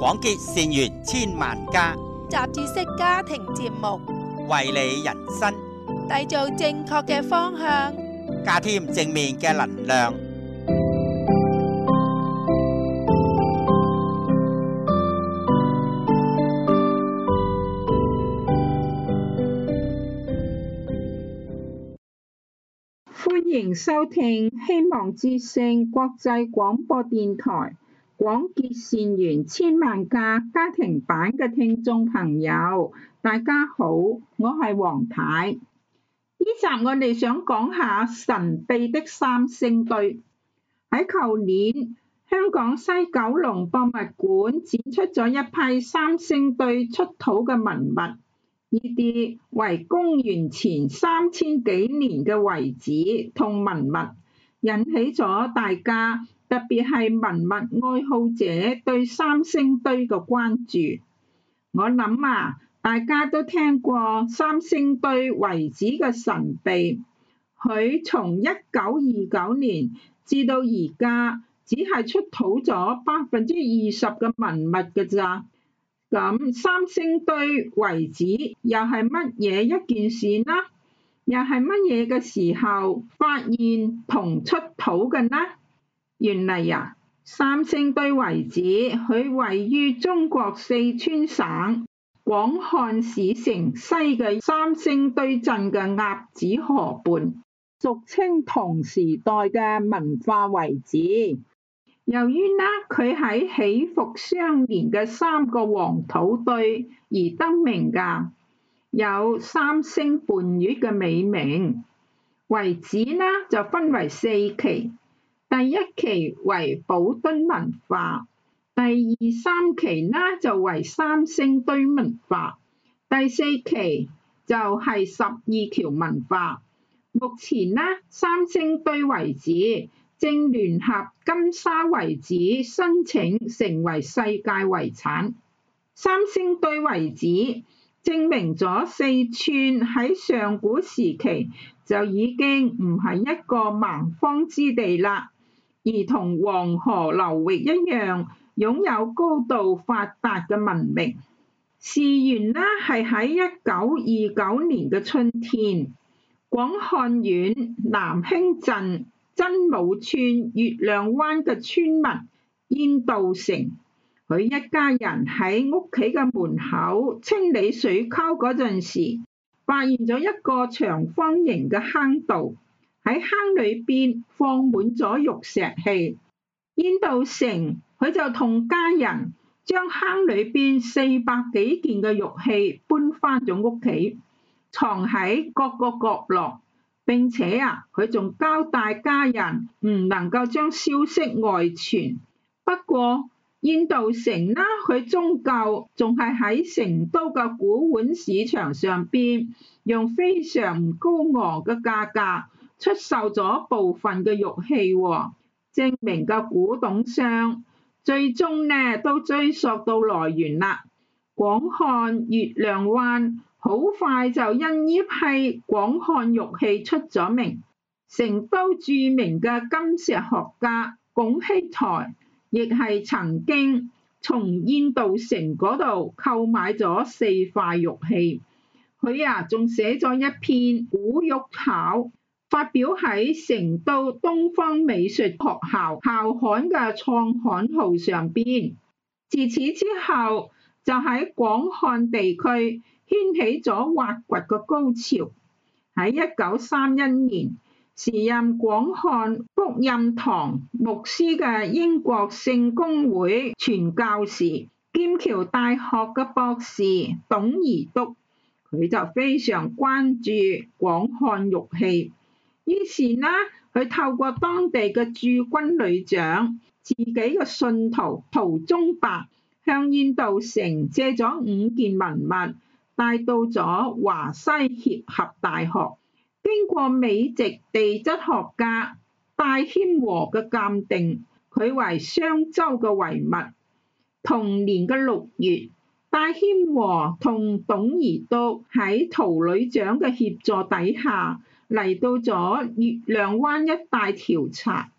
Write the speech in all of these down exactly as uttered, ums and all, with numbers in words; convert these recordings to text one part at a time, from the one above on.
廣結善緣千萬家， 雜誌式家庭節目， 為你人生締造正確嘅方向， 加添正面嘅能量。 歡迎收聽希望之聲國際廣播電台廣結善緣千萬家家庭版嘅聽眾朋友，大家好，我係黃太。呢集我哋想講下神秘的三星堆。喺舊年，香港西九龍博物館展出咗一批三星堆出土嘅文物。呢啲為公元前三千幾年嘅遺址同文物，引起咗大家，特別係文物愛好者對三星堆嘅關注。我諗啊，大家都聽過三星堆遺址嘅神秘，佢從一九二九年至到而家，只係出土咗百分之二十嘅文物嘅咋。咁三星堆遺址又係乜嘢一件事呢？又係乜嘢嘅時候發現同出土嘅呢？原嚟啊，三星堆遺址佢位於中國四川省廣漢市城西嘅三星堆鎮嘅鴨子河畔，俗稱同時代嘅文化遺址。由於呢，佢喺起伏相連嘅三個黃土堆而得名㗎，有三星半月嘅美名。遺址呢就分為四期，第一期為寶墩文化，第二三期呢就為三星堆文化，第四期就係十二橋文化。目前呢，三星堆遺址正聯合金沙遺址申請成為世界遺產。三星堆遺址證明咗四川喺上古時期就已經唔係一個蠻荒之地啦，而同黃河流域一樣，擁有高度發達嘅文明。事緣呢係喺一九二九年嘅春天，廣漢縣南興鎮真武村月亮灣嘅村民燕道成，佢一家人喺屋企嘅門口清理水溝嗰陣時，發現咗一個長方形嘅坑道，喺坑裏邊放滿咗玉石器。燕道成佢就同家人將坑裏邊四百幾件嘅玉器搬返咗屋企，藏喺各個角落。並且啊，佢仲交代家人唔能夠將消息外傳。不過，燕道成呢，佢終究仲係喺成都嘅古玩市場上邊，用非常唔高昂嘅價格出售咗部分嘅玉器喎。證明嘅古董商最終呢都追溯到來源啦。廣漢月亮灣好快就因呢批廣漢玉器出咗名，成都著名嘅金石學家龔希台亦係曾經從燕道成嗰度購買咗四塊玉器。佢啊仲寫咗一篇古玉考，發表喺成都東方美術學校校刊嘅創刊號上邊。自此之後，就喺廣漢地區掀起咗挖掘嘅高潮。喺一九三一年，時任廣漢福蔭堂牧師嘅英國聖公會傳教士、劍橋大學嘅博士董宜督，佢就非常關注廣漢玉器。於是呢，佢透過當地嘅駐軍旅長、自己嘅信徒陶宗白，向燕道成借咗五件文物，帶到咗華西協和大學，經過美籍地質學家戴謙和嘅鑑定，佢為商周嘅遺物。同年嘅六月，戴謙和同董宜督喺陶旅長嘅協助底下，嚟到咗月亮灣一帶調查，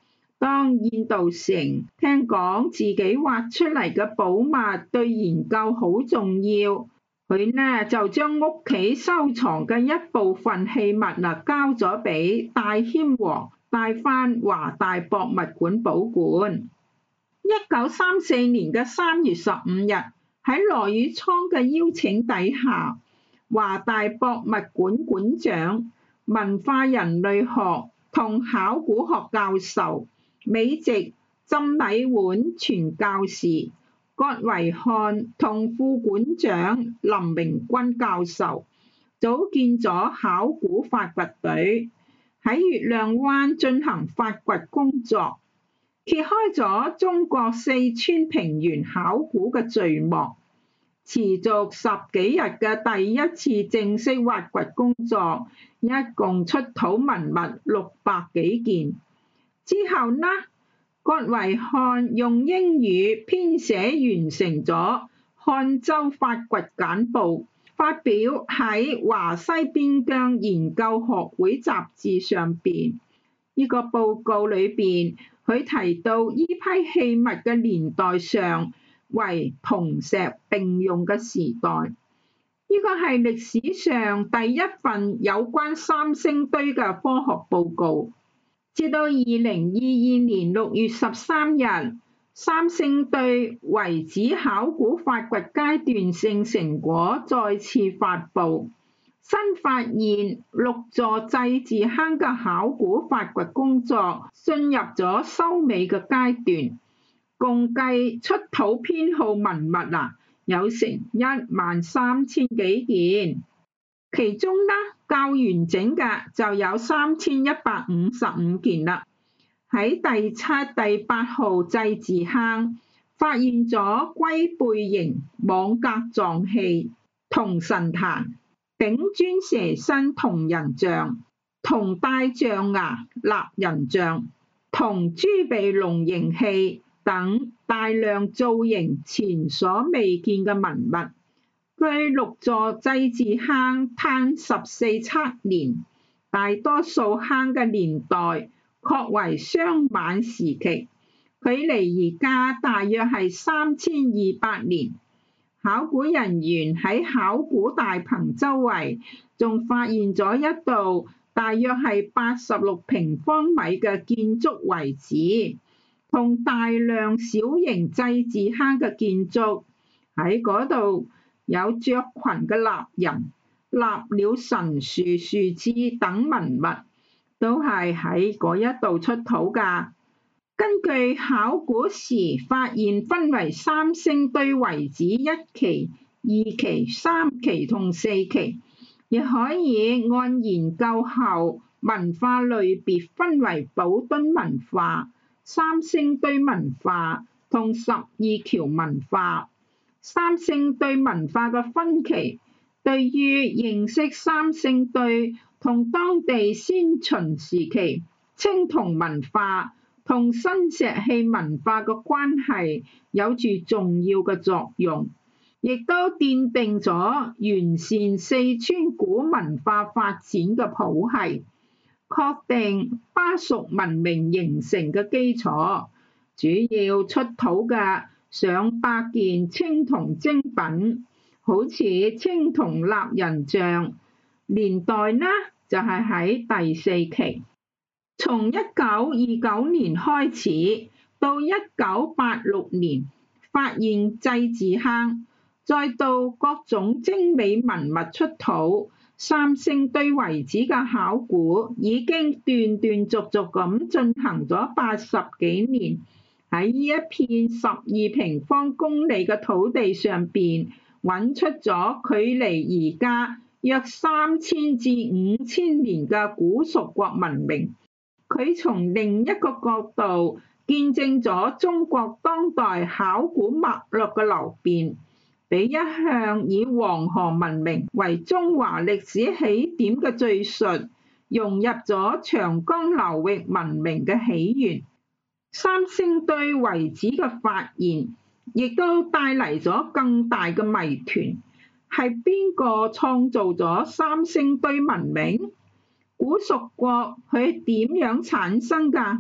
當燕道成聽講自己挖出嚟嘅寶物對研究好重要，佢呢就將屋企收藏嘅一部分器物啊交咗俾戴謙王，帶返華大博物館保管。一九三四年嘅三月十五日，喺羅宇倉嘅邀請底下，華大博物館館長、文化人類學同考古學教授、美籍浸禮館傳教士葛維漢同副館長林榮君教授組建咗考古發掘隊，喺月亮灣進行發掘工作，揭開咗中國四川平原考古嘅序幕。持續十幾日嘅第一次正式挖掘工作，一共出土文物六百幾件。之後呢，葛維漢用英語編寫完成咗《漢州發掘簡報》，發表喺華西邊疆研究學會雜誌上邊。呢個報告裏邊，佢提到呢批器物嘅年代上為銅石並用嘅時代，呢個係歷史上第一份有關三星堆嘅科學報告。至到二零二二年六月十三日，三星堆遺址考古發掘階段性成果再次發布，新發現六座祭祀坑嘅考古發掘工作進入咗收尾嘅階段，共計出土編號文物啊有成一萬三千幾件，其中呢較完整嘅就有三千一百五十五件啦。喺第七、第八號祭祀坑發現咗龜背形網格狀器、銅神壇、頂磚蛇身銅人像、銅帶象牙立人像、銅豬鼻龍形器等大量造型前所未見嘅文物。據六座祭祀坑碳十四測年，大多數坑嘅年代確為商晚時期，距離而家大約係三千二百年。考古人員喺考古大棚周圍仲發現咗一道大約係八十六平方米嘅建築遺址，同大量小型祭祀坑嘅建築。喺嗰度有着裙嘅立人、立了神樹樹枝等文物，都係喺嗰一度出土㗎。根據考古時發現分為三星堆遺址一期、二期、三期同四期，亦可以按研究後文化類別分為寶墩文化、三星堆文化同十二橋文化。三星堆文化嘅分歧，對於認識三星堆同當地先秦時期青銅文化同新石器文化嘅關係有住重要嘅作用，亦都奠定咗完善四川古文化發展嘅譜系，確定巴蜀文明形成嘅基礎。主要出土嘅上百件青銅精品，好似青銅立人像，年代呢就係喺第四期。從一九二九年開始到一九八六年發現祭祀坑，再到各種精美文物出土，三星堆遺址嘅考古已經斷斷續續咁進行咗八十幾年。喺呢一片十二平方公里嘅土地上邊，揾出咗距離而家約三千至五千年嘅古蜀國文明。佢從另一個角度見證咗中國當代考古脈絡嘅流變，俾一向以黃河文明為中華歷史起點嘅敘述，融入咗長江流域文明嘅起源。三星堆遺址嘅發現，亦都帶嚟咗更大嘅謎團，係邊個創造咗三星堆文明？古蜀國佢點樣產生㗎？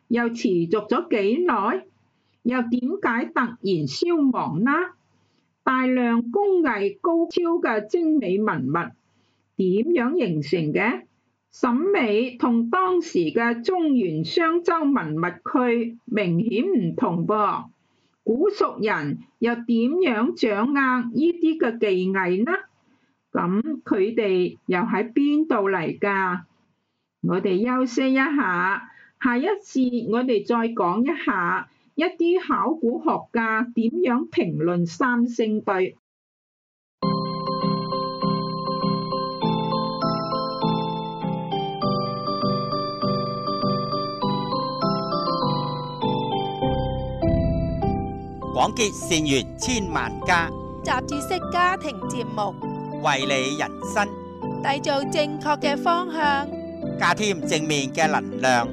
又持續咗幾耐？又點解突然消亡呢？大量工藝高超嘅精美文物點樣形成嘅？審美同當時嘅中原商周文物區明顯唔同噃。古蜀人又點樣掌握呢啲嘅技藝呢？咁佢哋又喺邊度嚟㗎？我哋休息一下，下一次我哋再講一下一啲考古學家點樣評論三星堆。 廣結善緣千萬家， 雜誌式家庭節目， 為你人生締造正確嘅方向， 加添正面嘅能量。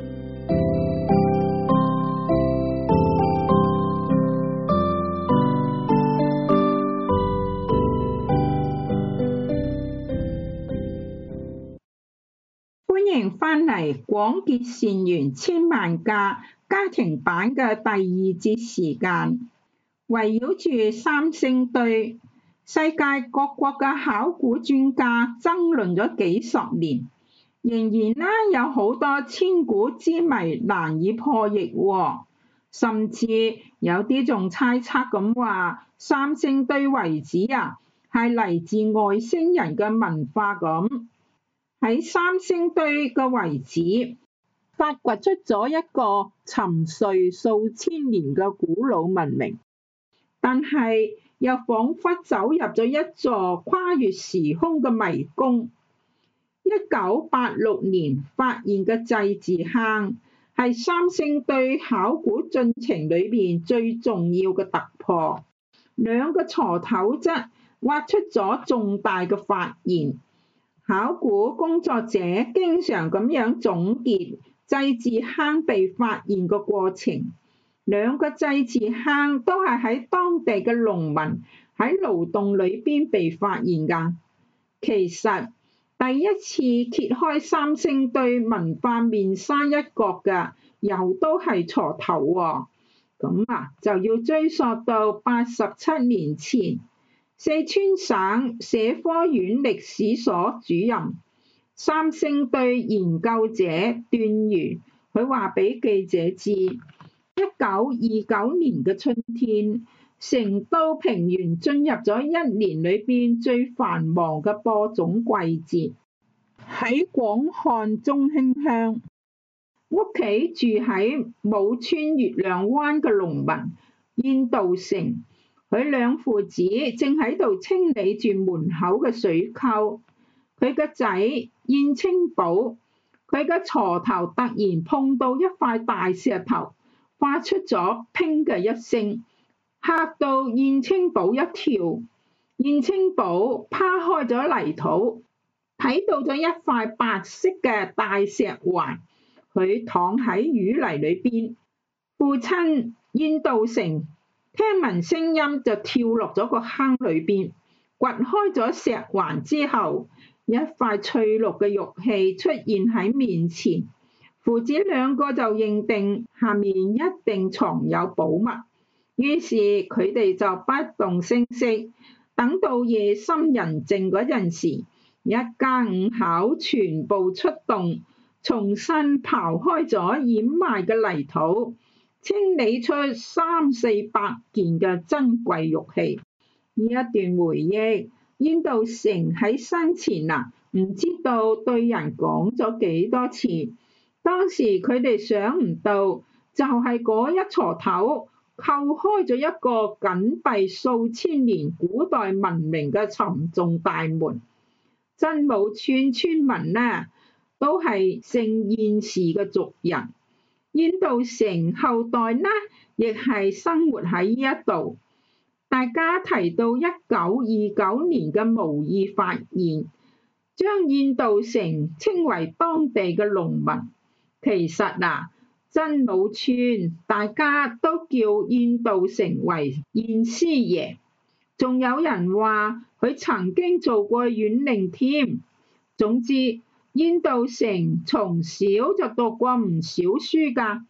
歡迎返嚟廣結善緣千萬家家庭版嘅第二節時間。圍繞住三星堆，世界各國嘅考古專家爭論咗幾十年，仍然啦有好多千古之謎難以破譯喎，甚至有啲仲猜測咁話三星堆遺址啊係嚟自外星人嘅文化咁。喺三星堆嘅遺址發掘出咗一個沉睡數千年嘅古老文明，但係又彷彿走入咗一座跨越時空嘅迷宮。一九八六年發現嘅祭祀坑係三星堆考古進程裏邊最重要嘅突破。兩個鋤頭則挖出咗重大嘅發現。考古工作者經常咁樣總結祭祀坑被發現嘅過程。兩個祭祀坑都係喺當地嘅農民喺勞動裏邊被發現㗎。其實第一次揭開三星堆文化面紗一角嘅，又都係鋤頭喎。咁啊，就要追溯到八十七年前，四川省社科院歷史所主任、三星堆研究者段如，佢話俾記者知。一九二九年嘅春天，成都平原進入咗一年裏邊最繁忙嘅播種季節。喺廣漢中興鄉，屋企住喺武村月亮灣嘅農民燕道成，佢兩父子正喺度清理住門口嘅水溝。佢個仔燕清寶，佢嘅鋤頭突然碰到一塊大石頭，發出咗砰嘅一聲，嚇到燕清寶一跳。燕清寶拋開咗泥土，睇到咗一塊白色嘅大石環，佢躺喺淤泥裏邊。父親燕道成聽聞聲音就跳落咗個坑裏邊，掘開咗石環之後，一塊翠綠嘅玉器出現喺面前。父子兩個就認定下面一定藏有寶物，於是佢哋就不動聲色，等到夜深人靜嗰陣時，一家五口全部出動，重新刨開咗掩埋嘅泥土，清理出三四百件嘅珍貴玉器。呢一段回憶，燕道成喺生前啊，唔知道對人講咗幾多次。當時佢哋想唔到，就係嗰一鋤頭扣開咗一個緊閉數千年古代文明嘅沉重大門。真武村村民呢，都係姓燕氏嘅族人，燕道成後代呢，亦係生活喺呢一度。大家提到一九二九年嘅模擬發現，將燕道成稱為當地嘅農民。其實啊，真武村大家都叫燕道成為燕師爺，仲有人話佢曾經做過縣令添。總之，燕道成從小就讀過唔少書㗎，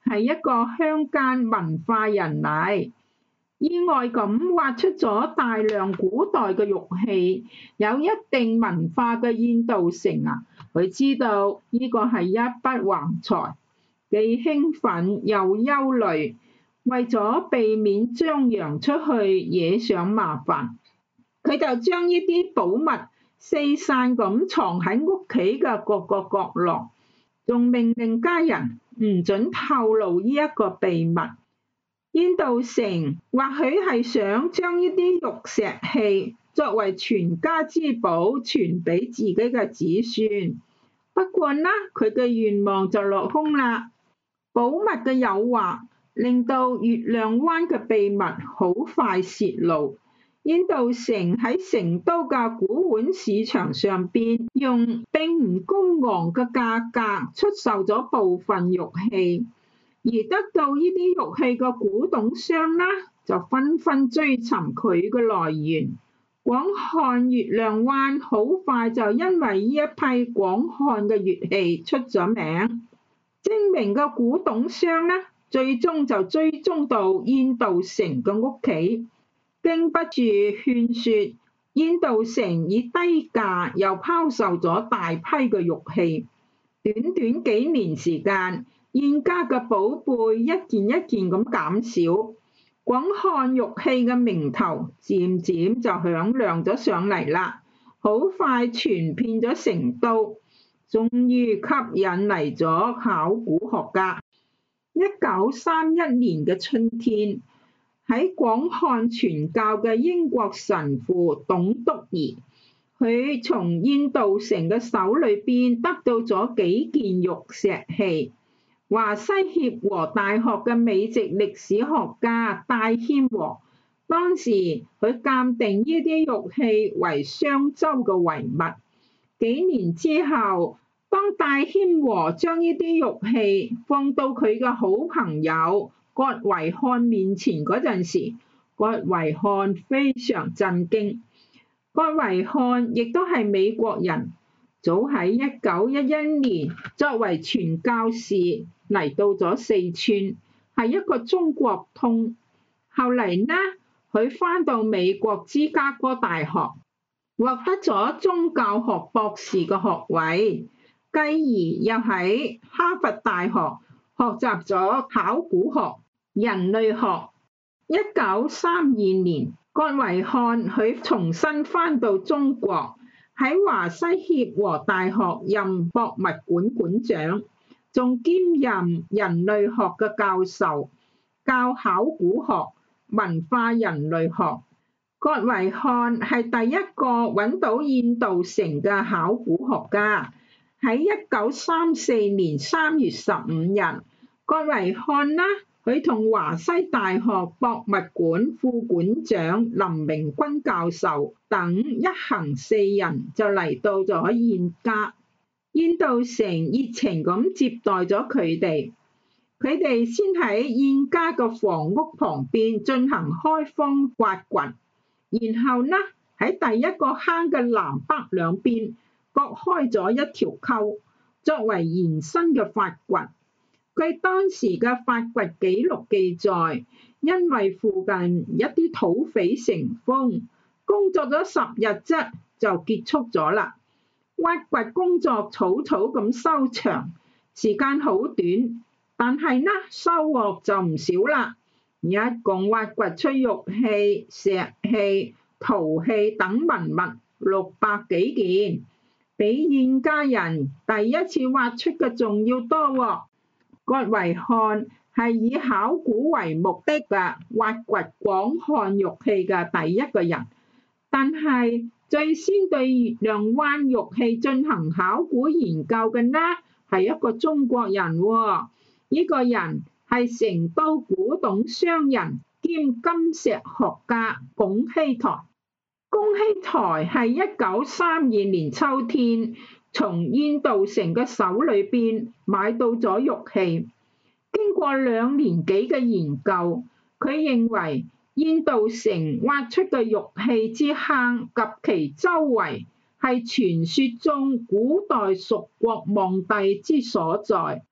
係一個鄉間文化人嚟。意外咁挖出咗大量古代嘅玉器，有一定文化嘅燕道成啊，佢知道呢個係一筆橫財，既興奮又憂慮，為咗避免張揚出去惹上麻煩，佢就將呢啲寶物四散咁藏喺屋企嘅各個角落，仲命令家人唔准透露呢一個秘密。燕道成或許係想將呢啲玉石器作為全家之寶傳俾自己嘅子孫，不過呢，佢嘅願望就落空啦。寶物嘅誘惑令到月亮灣嘅秘密好快泄露。燕道成喺成都嘅古玩市場上邊，用並唔高昂嘅價格出售咗部分玉器。而得到呢啲玉器嘅古董商啦，就紛紛追尋佢嘅來源。廣漢月亮灣好快就因為呢一批廣漢嘅玉器出咗名。精明嘅古董商呢，最終就追蹤到燕道成嘅屋企，經不住勸說，燕道成以低價又拋售咗大批嘅玉器。短短幾年時間，燕家嘅寶貝一件一件咁減少，廣漢玉器嘅名頭漸漸就響亮咗上嚟啦，好快傳遍咗成都，終於吸引嚟咗考古學家。一九三一年嘅春天，喺廣漢傳教嘅英國神父董篤兒，佢從燕道成嘅手裏邊得到咗幾件玉石器。華西協和大學嘅美籍歷史學家戴謙和，當時佢鑑定呢啲玉器為商周嘅遺物。幾年之後，當戴謙和將呢啲玉器放到佢嘅好朋友葛維漢面前嗰陣時，葛維漢非常震驚。葛維漢亦都係美國人，早喺一九一一年作為傳教士嚟到咗四川，係一個中國通。後嚟呢，佢返到美國芝加哥大學，獲得咗宗教學博士嘅學位，繼而又喺哈佛大學學習咗考古學、人類學。一九三二年，葛維漢佢重新返到中國，喺華西協和大學任博物館館長，仲兼任人類學嘅教授，教考古學、文化人類學。葛維漢係第一個揾到燕道成嘅考古學家。喺一九三四年三月十五日，葛維漢啦，佢同華西大學博物館副館長林明君教授等一行四人就嚟到咗燕家。燕道成熱情咁接待咗佢哋，佢哋先喺燕家嘅房屋旁邊進行開荒挖掘，然後呢喺第一個坑嘅南北兩邊割開咗一條溝，作為延伸嘅發掘。據當時嘅發掘記錄記載，因為附近一啲土匪成風，工作咗十日啫就結束咗啦。挖掘工作草草咁收場，時間好短，但係呢收穫就唔少啦。一共挖掘出玉器、石器、陶器等文物六百幾件，比燕家人第一次挖出嘅仲要多喎。葛維漢係以考古為目的嘅挖掘廣漢玉器嘅第一個人，但係最先對月亮灣玉器進行考古研究嘅呢，係一個中國人喎。呢個人係成都古董商人兼金石學家龔希台。龔希台係一九三二年秋天從燕道成嘅手裏邊買到咗玉器，經過兩年幾嘅研究，佢認為燕道成挖出嘅玉器之坑及其周圍係傳說中古代蜀國望帝之所在，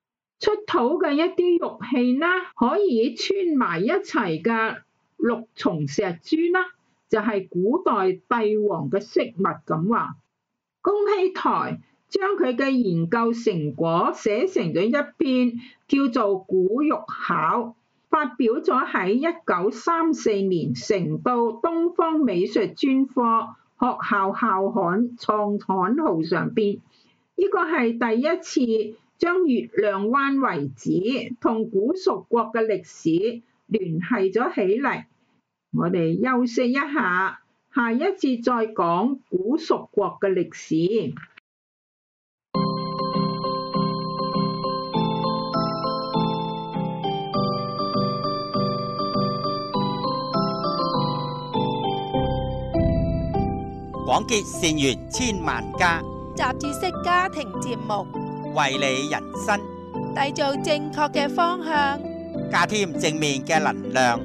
出土嘅一啲玉器啦，可以穿埋一齊嘅六重石珠啦，就係古代帝王嘅飾物咁話。宮熙台將佢嘅研究成果寫成咗一篇叫做《古玉考》，發表咗喺一九三四年成都東方美術專科學校校刊創刊號上邊。呢個係第一次將月亮灣遺址同古蜀國嘅歷史聯繫咗起嚟。我哋休息一下，下一節再講古蜀國嘅歷史。 廣結善緣千萬家， 雜誌式家庭節目， 為你人生締造正確嘅方向， 加添正面嘅能量。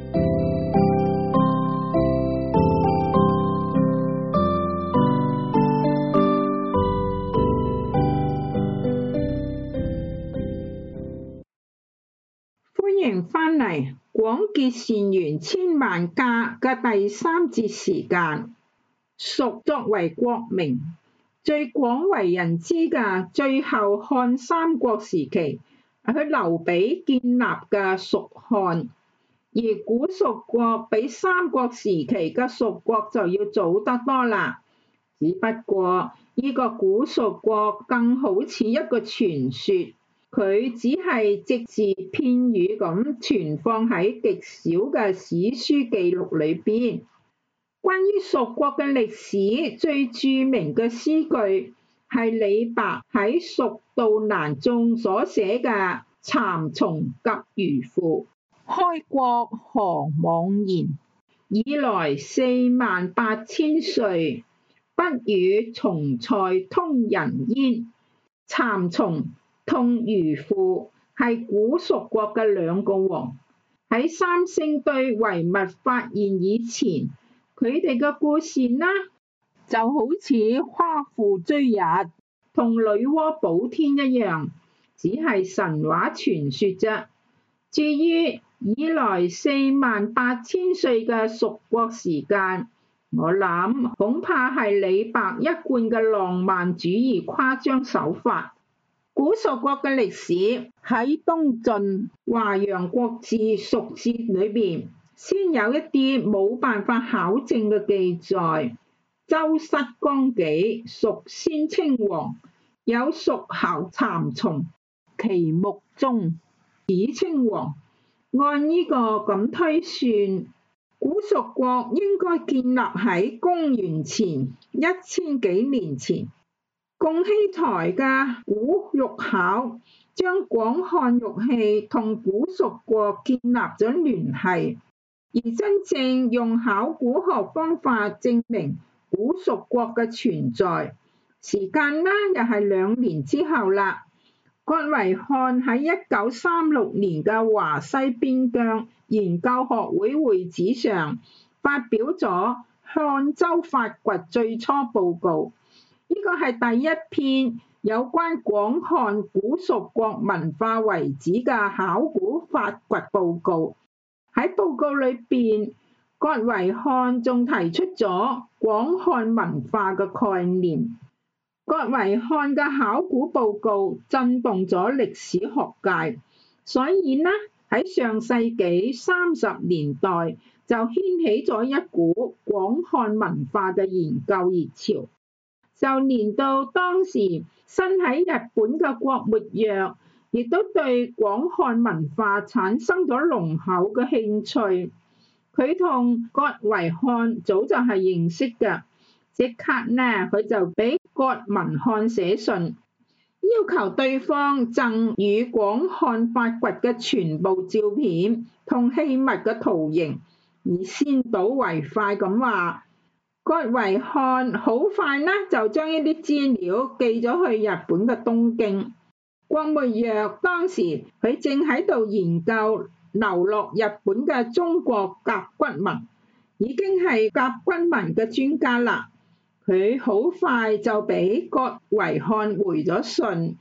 歡迎返嚟廣結善緣千萬家嘅第三節時間。蜀作為國名，最廣為人知嘅最後漢三國時期佢劉備建立嘅蜀漢，而古蜀國比三國時期嘅蜀國就要早得多啦。只不過呢個古蜀國更好似一個傳說，佢只係隻字片語咁存放喺極少嘅史書記錄裏邊。關於蜀國嘅歷史最著名嘅詩句係李白喺《蜀道難》中所寫嘅《蠶叢及魚賦》。開國何妄言，以來四萬八千歲，不與松菜通人煙。蠶叢同魚賦係古蜀國嘅兩個王，喺三星堆遺物發現以前，佢哋嘅故事啦，就好似夸父追日同女媧補天一樣，只係神話傳說啫。至於以來四萬八千歲嘅蜀國時間，我諗恐怕係李白一貫嘅浪漫主義誇張手法。古蜀國嘅歷史喺東晉華陽國志《蜀志》裏邊，先有一啲冇辦法考證嘅記載。周室綱紀蜀先稱王，有蜀侯蠶叢，其目中始稱王。按呢個咁推算，古蜀國應該建立喺公元前一千幾年前。共熙台嘅古玉考將廣漢玉器同古蜀國建立咗聯繫，而真正用考古學方法證明古蜀國嘅存在，時間呢又係兩年之後啦。葛維漢喺一九三六年嘅華西邊疆研究學會會址上發表咗漢州發掘最初報告，呢個係第一篇有關廣漢古蜀國文化遺址嘅考古發掘報告。喺報告裏邊，葛維漢仲提出咗廣漢文化嘅概念。葛維漢嘅考古報告震動咗歷史學界，所以呢喺上世紀三十年代就掀起咗一股廣漢文化嘅研究熱潮。就連到當時身喺日本嘅郭沫若，亦都對廣漢文化產生咗濃厚嘅興趣。佢同葛維漢早就係認識嘅，即刻呢佢就俾葛文漢寫信，要求對方贈與廣漢發掘嘅全部照片同器物嘅圖形，而先睹為快咁話。葛維漢好快呢就將呢啲資料寄咗去日本嘅東京。郭沫若當時佢正喺度研究流落日本嘅中國甲骨文，已經係甲骨文嘅專家啦。佢好快就俾葛維漢回咗信，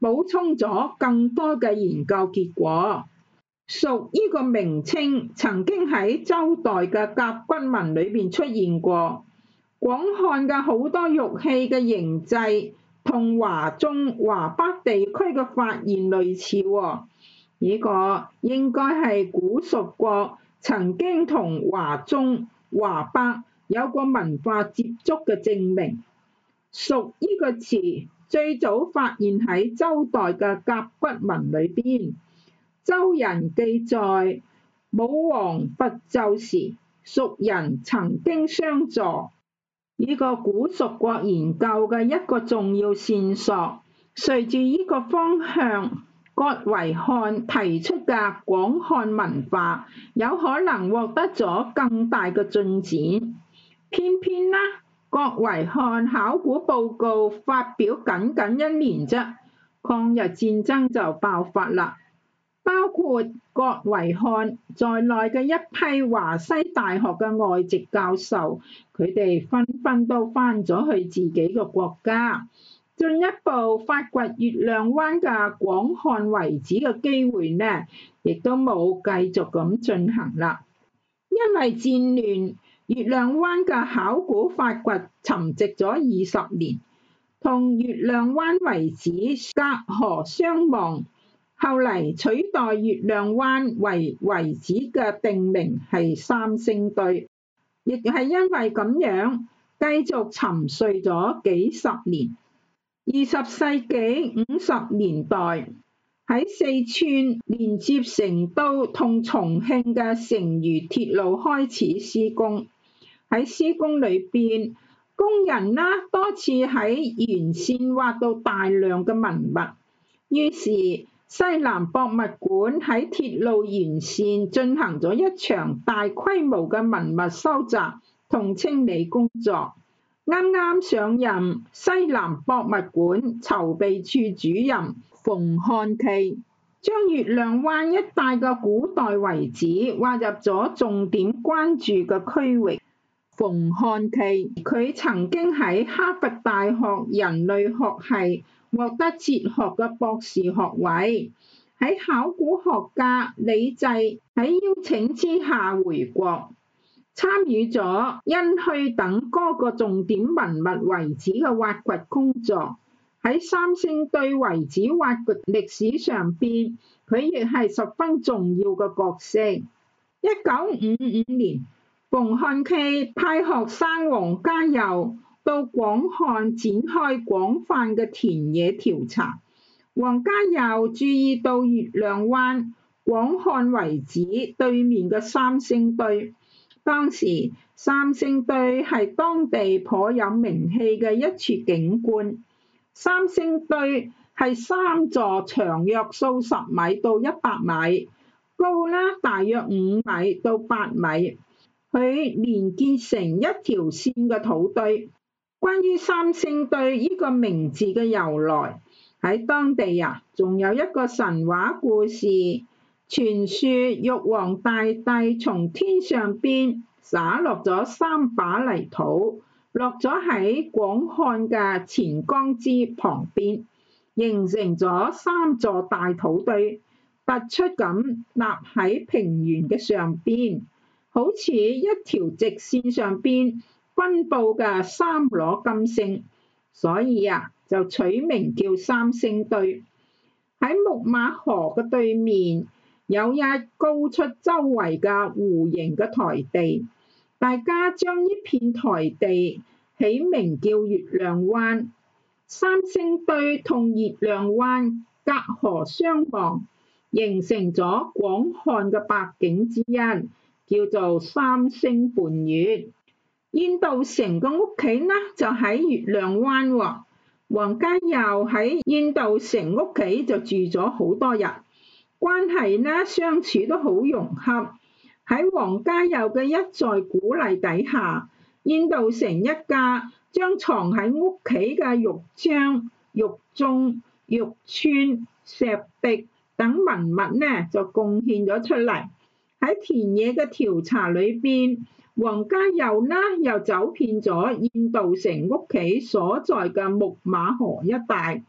補充咗更多嘅研究結果。蜀呢個名稱曾經喺周代嘅甲骨文裏邊出現過。廣漢嘅好多玉器嘅形制同華中、華北地區嘅發現類似喎，呢個應該係古蜀國曾經同華中、華北有個文化接觸嘅證明。蜀呢個詞最早發現喺周代嘅甲骨文裏邊。周人記載武王伐紂時，蜀人曾經相助。呢個古蜀國研究嘅一個重要線索，隨住呢個方向，葛維漢提出嘅廣漢文化有可能獲得咗更大嘅進展。偏偏啦，葛維漢考古報告發表僅僅一年啫，抗日戰爭就爆發啦。包括葛維漢在內嘅一批華西大學嘅外籍教授，佢哋紛紛都返咗去自己嘅國家，進一步發掘月亮灣嘅廣漢遺址嘅機會呢，亦都冇繼續咁進行啦。因為戰亂，月亮灣嘅考古發掘沉寂咗二十年，同月亮灣遺址隔河相望。後嚟取代月亮灣為遺址嘅定名係三星堆，亦係因為咁樣繼續沉睡咗幾十年。二十世紀五十年代喺四川連接成都同重慶嘅成渝鐵路開始施工，喺施工裏邊，工人啦多次喺沿線挖到大量嘅文物，於是西南博物館喺鐵路沿線進行咗一場大規模嘅文物收集同清理工作。啱啱上任西南博物館籌備處主任馮漢驥，將月亮灣一帶嘅古代遺址劃入咗重點關注嘅區域。馮漢驥佢曾經喺哈佛大學人類學系獲得哲學嘅博士學位，喺考古學家李濟喺邀請之下回國，參與咗殷墟等多個重點文物遺址嘅挖掘工作。喺三星堆遺址挖掘歷史上邊，佢亦係十分重要嘅角色。一九五五年，馮漢驥派學生黃家佑到廣漢展開廣泛嘅田野調查。黃家佑注意到月亮灣廣漢遺址對面嘅三星堆，當時三星堆係當地頗有名氣嘅一處景觀。三星堆係三座長約數十米到一百米，高啦大約五米到八米，佢連結成一條線嘅土堆。關於三星堆呢個名字嘅由來，喺當地啊，仲有一個神話故事，傳說玉皇大帝從天上邊灑落咗三把泥土，落咗喺廣漢嘅錢江之旁邊，形成咗三座大土堆，突出咁立喺平原嘅上邊，好似一條直線上邊分佈嘅三顆金星，所以啊就取名叫三星堆。喺木馬河嘅對面有一高出周圍嘅弧形嘅台地，大家將呢片台地起名叫月亮灣。三星堆同月亮灣隔河相望，形成咗廣漢嘅百景之一，叫做三星伴月。燕道成嘅屋企呢就喺月亮灣喎，黃家佑喺燕道成屋企就住咗好多日，關係呢相處都好融洽。喺黃家佑嘅一再鼓勵底下，燕道成一家將藏喺屋企嘅玉璋、玉鐘、玉川、石壁等文物呢就貢獻咗出嚟。喺田野嘅調查裏邊，黃家佑呢又走遍咗燕道成屋企所在嘅木馬河一帶，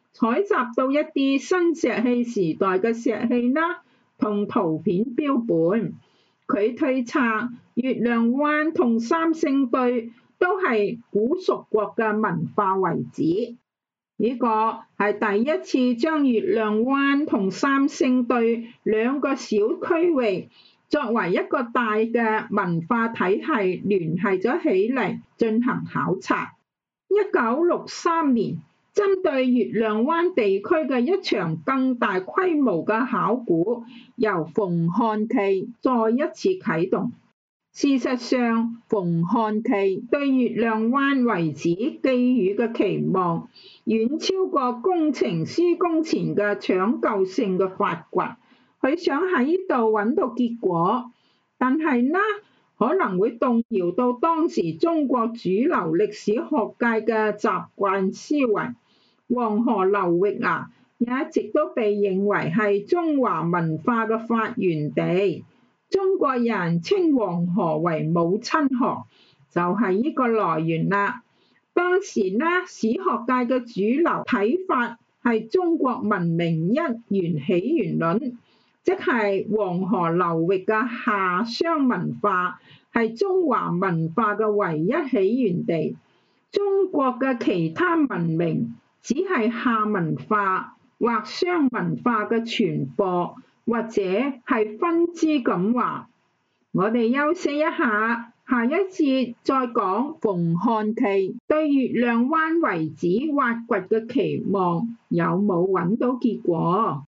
採集到一啲新石器時代嘅石器啦，同圖片標本。佢推測月亮灣同三星堆都係古蜀國嘅文化遺址。呢個係第一次將月亮灣同三星堆兩個小區域作為一個大嘅文化體系聯繫咗起嚟進行考察。一九六三年，針對月亮灣地區嘅一場更大規模嘅考古，由馮漢驥再一次啟動。事實上，馮漢驥對月亮灣遺址寄予嘅期望，遠超過工程施工前嘅搶救性嘅發掘。佢想喺呢度揾到結果，但係呢，可能會動搖到當時中國主流歷史學界嘅習慣思維。黃河流域啊，也一直都被認為係中華文化嘅發源地。中國人稱黃河為母親河，就係呢個來源啦。當時呢，史學界嘅主流睇法係中國文明一元起源論，即係黃河流域嘅夏商文化係中華文化嘅唯一起源地。中國嘅其他文明只係夏文化或商文化嘅傳播，或者係分支咁話。我哋休息一下，下一節再講馮漢驥對月亮灣遺址挖掘嘅期望有冇揾到結果。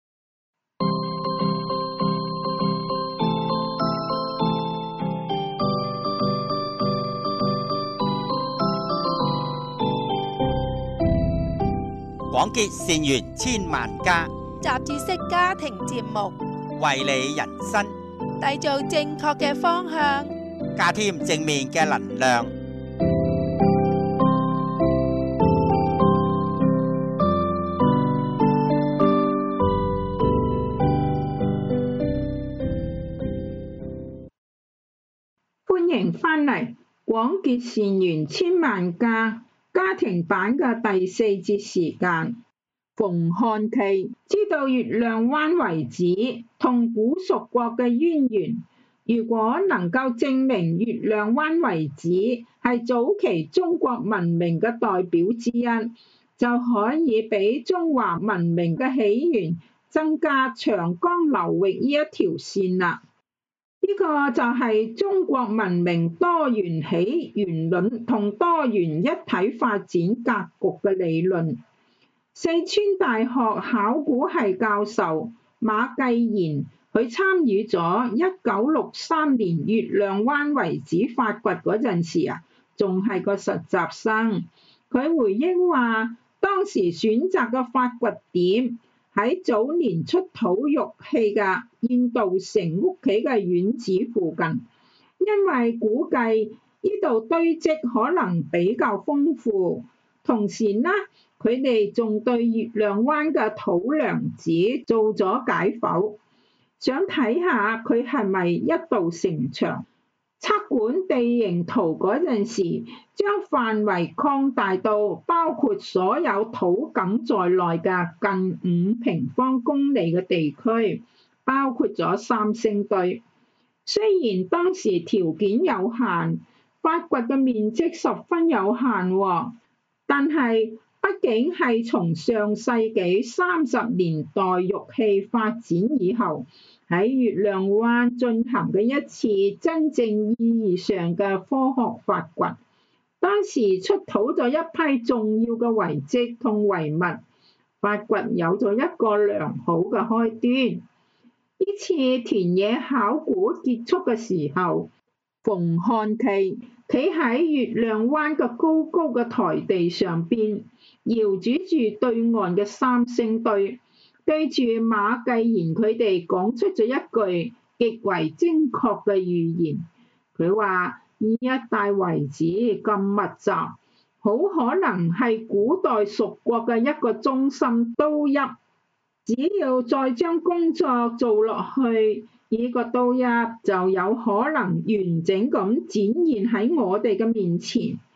廣結善緣千萬家， 雜誌式家庭節目， 為你人生締造正確嘅方向， 加添正面嘅能量。 歡迎返嚟廣結善緣千萬家家庭版嘅第四節時間。馮漢驥知道月亮灣遺址同古蜀國嘅淵源，如果能夠證明月亮灣遺址係早期中國文明嘅代表之一，就可以俾中華文明嘅起源增加長江流域呢一條線啦。呢個就係中國文明多元起源論同多元一體發展格局嘅理論。四川大學考古系教授馬繼賢，佢參與咗一九六三年月亮灣遺址發掘嗰陣時啊，仲係個實習生。佢回憶話，當時選擇嘅發掘點喺早年出土玉器嘅燕道成屋企嘅院子附近，因為估計呢度堆積可能比較豐富。同時呢，佢哋仲對月亮灣嘅土梁子做咗解剖，想睇下佢係咪一道城牆。測管地形圖嗰陣時，將範圍擴大到包括所有土埂在內嘅近五平方公里嘅地區，包括咗三星堆。雖然當時條件有限，發掘嘅面積十分有限喎，但係畢竟係從上世紀三十年代玉器發展以後，喺月亮灣進行嘅一次真正意義上嘅科學發掘，當時出土咗一批重要嘅遺跡同遺物，發掘有咗一個良好嘅開端。呢次田野考古結束嘅時候，馮漢驥企喺月亮灣嘅高高嘅台地上邊，遙指住對岸嘅三星堆，對住馬繼賢佢哋講出咗一句極為精確嘅預言。佢話：呢一帶遺址咁密集，好可能係古代蜀國嘅一個中心都邑。只要再將工作做落去，呢個都邑就有可能完整咁展現喺我哋嘅面前。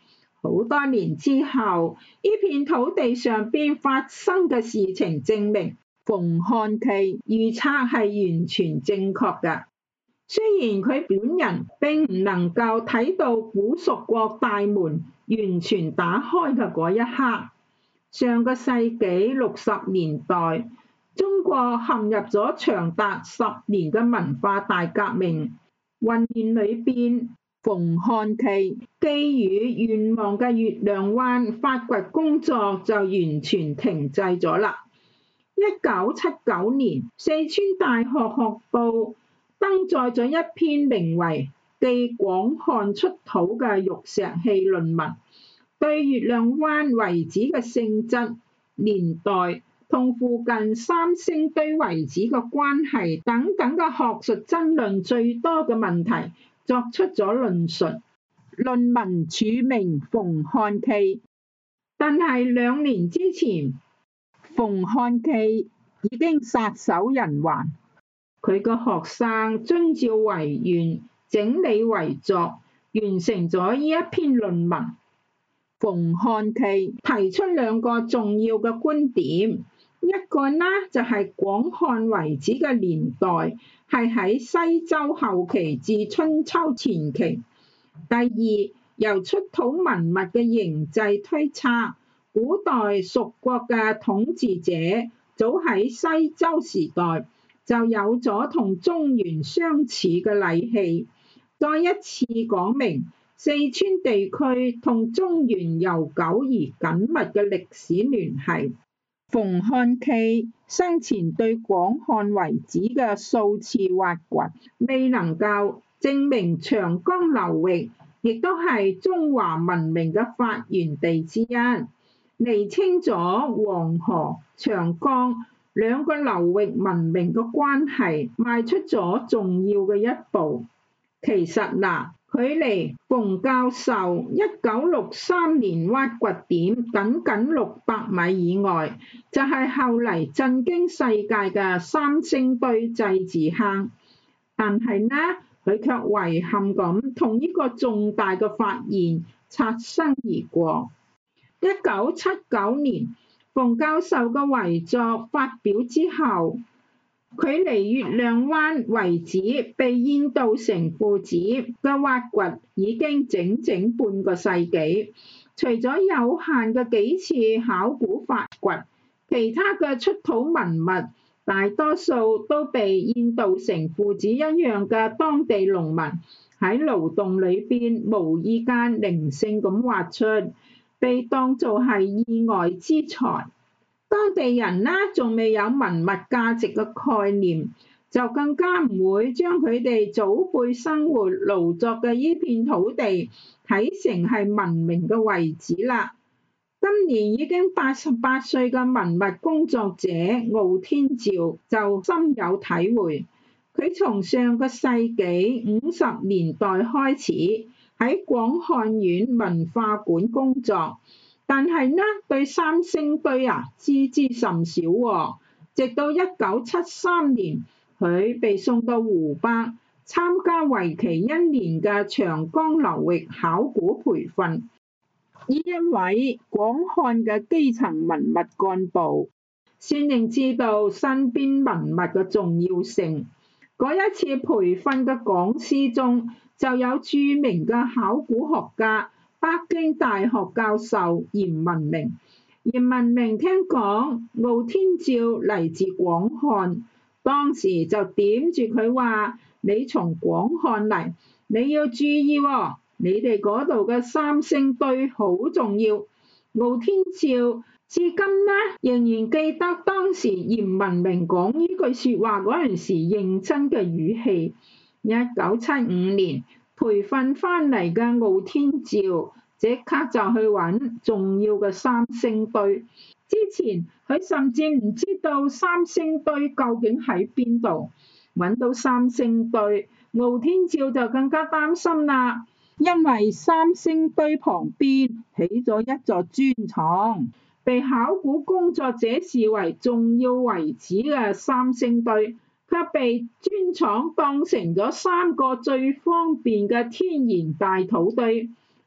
好多年之後，呢片土地上邊發生嘅事情證明，馮漢驥預測係完全正確嘅。雖然佢本人並唔能夠睇到古蜀國大門完全打開嘅嗰一刻，上個世紀六十年代，中國陷入咗長達十年嘅文化大革命混亂裏邊。馮漢驥寄予願望嘅月亮灣發掘工作就完全停滯咗啦。一九七九年，四川大學學報登載咗一篇名為《繼廣漢出土嘅玉石器》論文，對月亮灣遺址嘅性質、年代同附近三星堆遺址嘅關係等等嘅學術爭論最多嘅問題作出咗論述。論文署名馮漢驥，但係兩年之前，馮漢驥已經撒手人寰。佢個學生遵照遺願整理遺作，完成咗呢一篇論文。馮漢驥提出兩個重要嘅觀點，一個呢就係廣漢遺址嘅年代係喺西周後期至春秋前期。第二，由出土文物嘅形制推測，古代蜀國嘅統治者早喺西周時代就有咗同中原相似嘅禮器，再一次講明四川地區同中原悠久而緊密嘅歷史聯繫。馮漢驥生前對廣漢遺址嘅數次挖掘，未能夠證明長江流域亦都係中華文明嘅發源地之一，釐清咗黃河、長江兩個流域文明嘅關係，邁出咗重要嘅一步。其實嗱，距離馮教授一九六三年挖掘點僅僅六百米以外，就係後嚟震驚世界嘅三星堆祭祀坑。但係呢，佢卻遺憾咁同呢個重大嘅發現擦身而過。一九七九年，馮教授嘅遺作發表之後，距離月亮灣遺址被燕道成父子嘅挖掘已經整整半個世紀。除咗有限嘅幾次考古發掘，其他嘅出土文物大多數都被燕道成父子一樣嘅當地農民喺勞動裏邊無意間零星咁挖出，被當作係意外之財。當地人呢，仲未有文物價值嘅概念，就更加唔會將佢哋祖輩生活勞作嘅呢片土地睇成係文明嘅遺址啦。今年已經八十八歲嘅文物工作者敖天照就深有體會。佢從上個世紀五十年代開始喺廣漢縣文化館工作，但係呢對三星堆啊知之甚少喎。直到一九七三年，佢被送到湖北參加為期一年嘅長江流域考古培訓。呢一位廣漢嘅基層文物幹部，先認知道身邊文物嘅重要性。嗰一次培訓嘅講師中，就有著名嘅考古學家、北京大學教授嚴文明。嚴文明聽講敖天照嚟自廣漢，當時就點住佢話：你從廣漢嚟，你要注意喎。你哋嗰度嘅三星堆好重要。敖天照至今呢，仍然記得當時嚴文明講呢句説話嗰陣時認真嘅語氣。一九七五年培訓翻嚟嘅敖天照即刻就去揾重要嘅三星堆。之前佢甚至唔知道三星堆究竟喺邊度。揾到三星堆，敖天照就更加擔心啦。因為三星堆旁邊起咗一座磚廠，被考古工作者視為重要遺址嘅三星堆，卻被磚廠當成咗三個最方便嘅天然大土堆。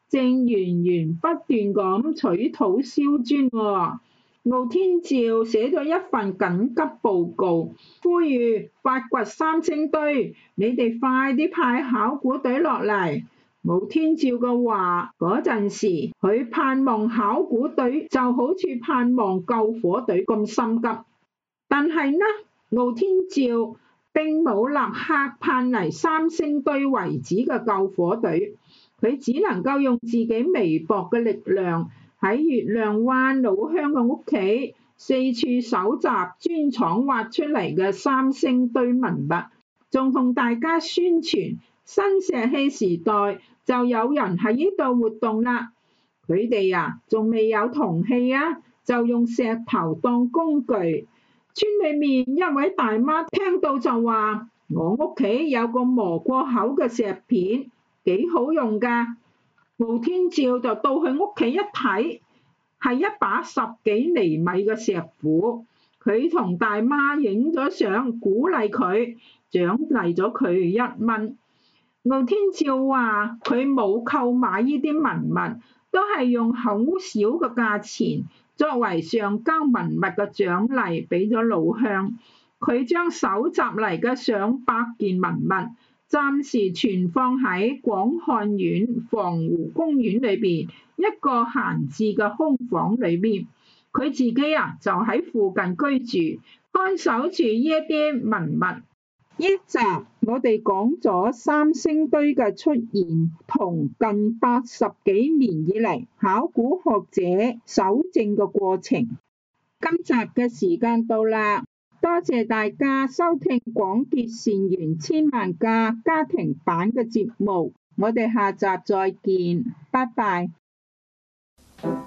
正源源不斷咁取土燒磚喎。傲天照寫咗一份緊急報告，呼籲發掘三星堆，你哋快啲派考古隊落嚟。傲天照嘅話嗰陣時，佢盼望考古隊就好似盼望救火隊咁心急，但係呢，傲天照並冇立刻派嚟三星堆遺址嘅救火隊，佢只能夠用自己微薄嘅力量喺月亮灣老鄉嘅屋企四處搜集磚廠挖出嚟嘅三星堆文物，仲同大家宣傳新石器時代就有人喺呢度活動啦。佢哋啊仲未有銅器啊，就用石頭當工具。村裏面一位大媽聽到就話：我屋企有個磨過口嘅石片，幾好用㗎。傲天照就到佢屋企一睇，係一把十幾厘米嘅石斧。佢同大媽影咗相，鼓勵佢，獎勵咗佢一蚊。傲天照話佢冇購買呢啲文物，都係用好少嘅價錢作為上交文物嘅獎勵俾咗老鄉。佢將搜集嚟嘅上百件文物暫時存放喺廣漢縣防湖公園裏邊一個閒置嘅空房裏邊。佢自己啊就喺附近居住，看守住呢一啲文物。呢一集我哋講咗三星堆嘅出現同近八十幾年以嚟考古學者搜證嘅過程。今集嘅時間到啦，多謝大家收聽廣結善緣千萬家家庭版嘅節目，我哋下集再見，拜拜。